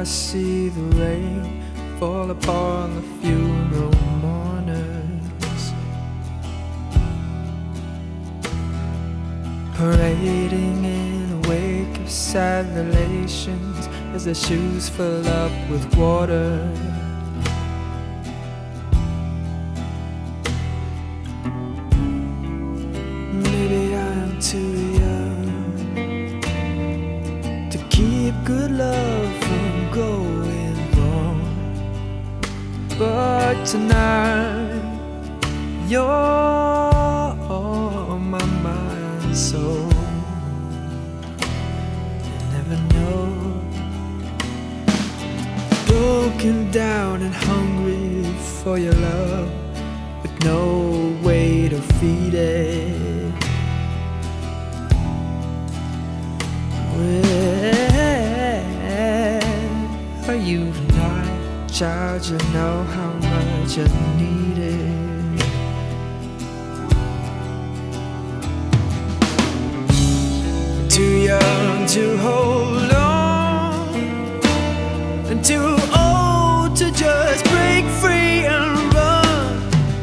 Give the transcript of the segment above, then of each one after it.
I see the rain fall upon the funeral mourners, parading in a wake of sad relations as their shoes fill up with water. Maybe I'm too young to keep good love from going wrong, but tonight you're my mind and soul. You never know, broken down and hungry for your love, with no way to feed it. Where are you tonight, child? You know how much I need it. Too young to hold on, and too old to just break free and run.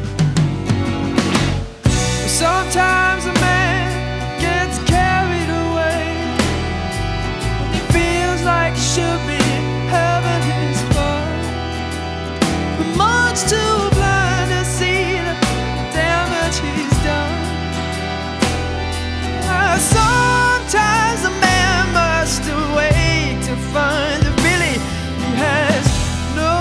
Sometimes a man gets carried away when he feels like he should be having his fun, but much too blind to see the damage he's done. Sometimes a man must wait to find that really he has no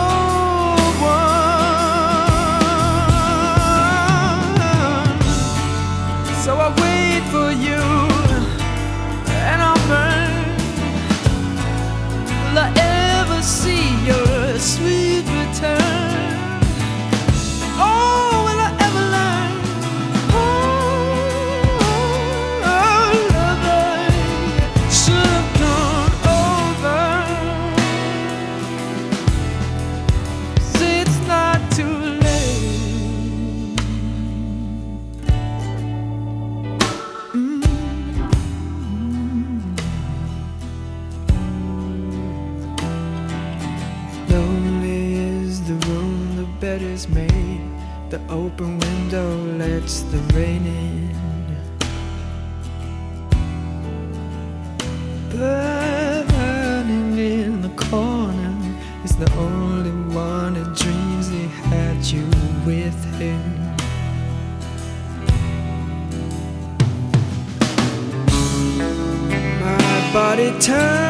one. So I wait for you, and I'll burn. Will I ever see your sweet return? Oh, will I ever learn? Oh, love, I should have gone over. See, it's not too late. Lonely is the room, the bed is made, the open window lets the rain in. Burning in the corner is the only one that dreams he had you with him. My body turns